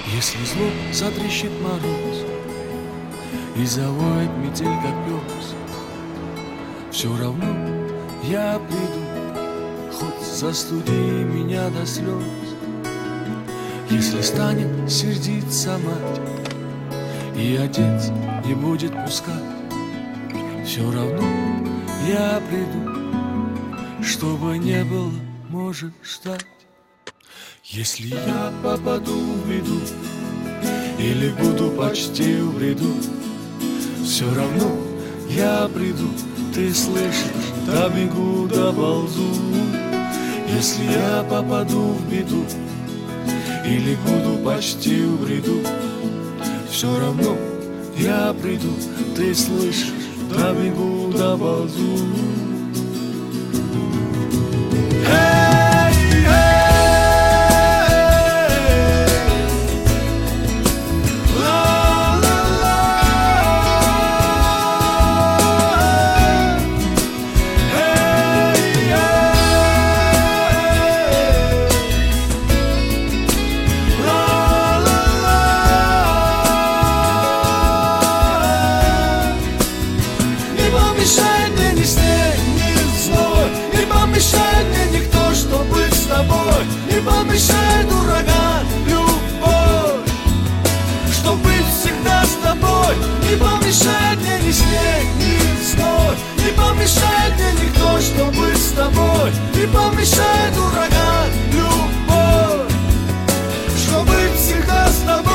Если зло затрещит мороз и завоет метель, как пес, все равно я приду, хоть застуди меня до слез. Если станет сердиться мать и отец не будет пускать, все равно я приду, чтобы не было, может стать. Если я попаду в беду или буду почти в бреду, все равно я приду, ты слышишь, добегу, доползу. Если я попаду в беду или буду почти в бреду, все равно я приду, ты слышишь, добегу, доползу. Мешает мне ни снег, ни зной, не помешает мне никто, что быть с тобой. Не помешает ураган, любовь, что быть всегда с тобой. Не помешает мне ни снег, ни зной, не помешает мне никто, что быть с тобой. Не помешает ураган, любовь, что быть всегда с тобой.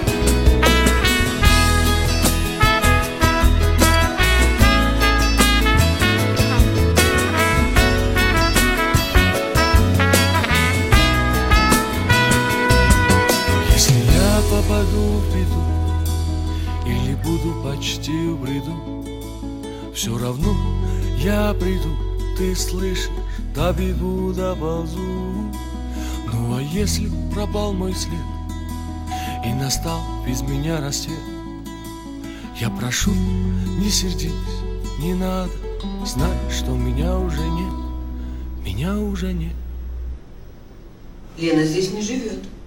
Попаду в беду или буду почти в бреду, все равно я приду, ты слышишь, добегу, доползу. Ну а если пропал мой след и настал без меня рассвет, я прошу, не сердись, не надо, знай, что меня уже нет, меня уже нет. Лена здесь не живет.